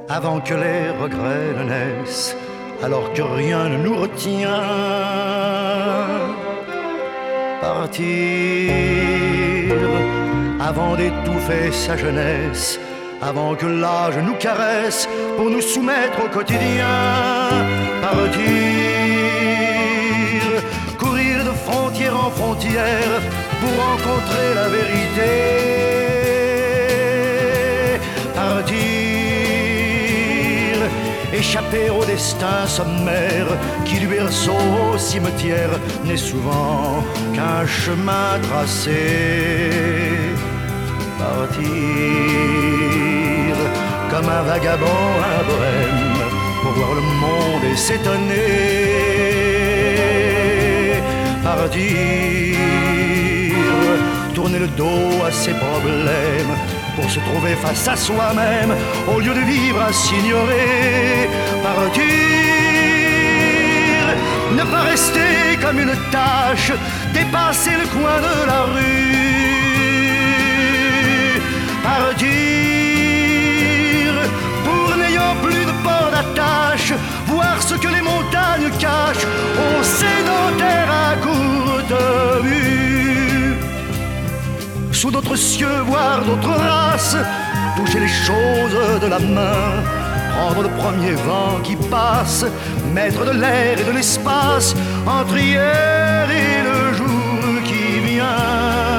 avant que les regrets ne naissent, alors que rien ne nous retient. Partir avant d'étouffer sa jeunesse, avant que l'âge nous caresse pour nous soumettre au quotidien. Partir, courir de frontière en frontière pour rencontrer la vérité. Partir, échapper au destin sommaire qui du berceau au cimetière n'est souvent qu'un chemin tracé. Partir comme un vagabond, un bohème, pour voir le monde et s'étonner. Partir, tourner le dos à ses problèmes pour se trouver face à soi-même au lieu de vivre à s'ignorer. Partir, ne pas rester comme une tâche, dépasser le coin de la rue. Partir, pour n'ayant plus de port d'attache, voir ce que les montagnes cachent aux sédentaires à courte vue. Sous d'autres cieux, voir d'autres races, toucher les choses de la main, prendre le premier vent qui passe, maître de l'air et de l'espace, entre hier et le jour qui vient.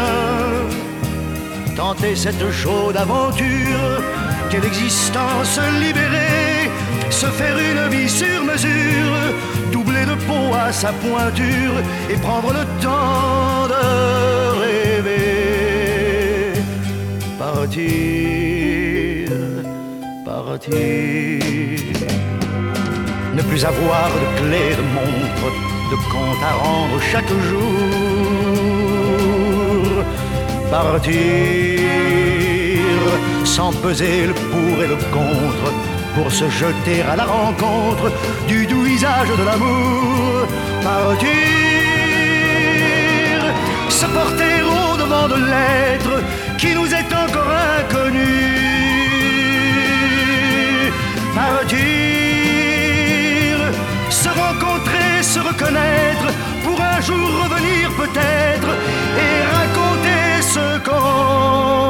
Tenter cette chaude aventure qu'est l'existence libérée, se faire une vie sur mesure, doubler de peau à sa pointure et prendre le temps de rêver. Partir, partir, ne plus avoir de clé de montre, de compte à rendre chaque jour. Partir, sans peser le pour et le contre, pour se jeter à la rencontre du doux visage de l'amour. Partir, se porter au devant de l'être qui nous est encore inconnu. Partir, se rencontrer, se reconnaître, pour un jour revenir peut-être et raconter ce qu'on